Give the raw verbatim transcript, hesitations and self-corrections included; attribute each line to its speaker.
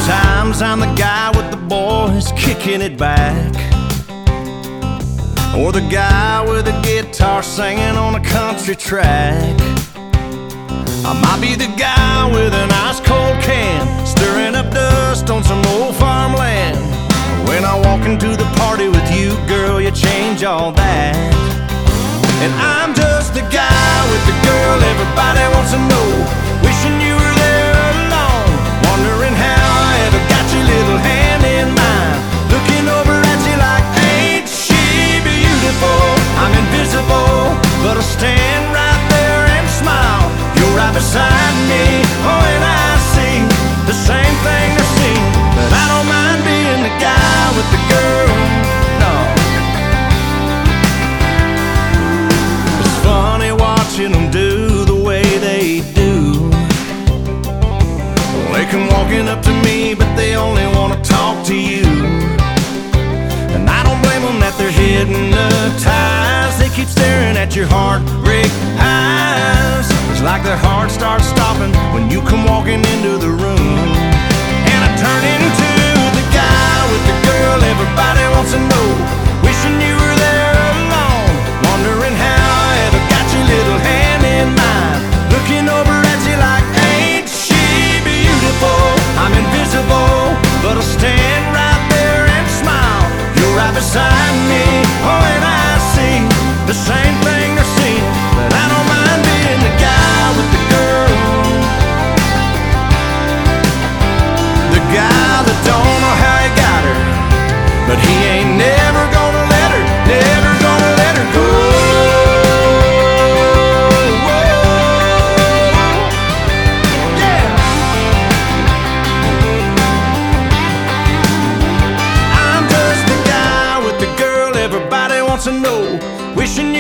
Speaker 1: Sometimes I'm the guy with the boys kicking it back, or the guy with a guitar singing on a country track. I might be the guy with an ice cold can stirring up dust on some old farmland. When I walk into the party with you, girl, you change all that. And I'm just the guy with the girl everybody wants to know, wishing you were there alone, wondering how I ever got your little hand in mine, looking over at you like, ain't she beautiful? I'm invisible, but I'll stand right there and smile. You're right beside me, oh, and I see the same thing they're seeing. But I don't mind being the guy with the girl, no. It's funny watching them do the way they do. They come walking up to me, but they only want to talk to you. And I don't blame them that they're hypnotized. They keep staring at your heartbreak eyes. It's like their heart starts stopping when you come walking into the room. And I turn into the guy with the girl everybody wants to know, wishing you were there alone, wondering how I ever got your little hand in mine, looking over at you like, ain't she beautiful? I'm invisible, but I'll stand right there and smile. You're right beside me, oh, and I see the same thing they're seeing. But I don't mind being the guy with the girl, the guy that don't know how he got her, but he ain't never gonna let her, never gonna let her go. Yeah. I'm just the guy with the girl everybody wants to know, wishing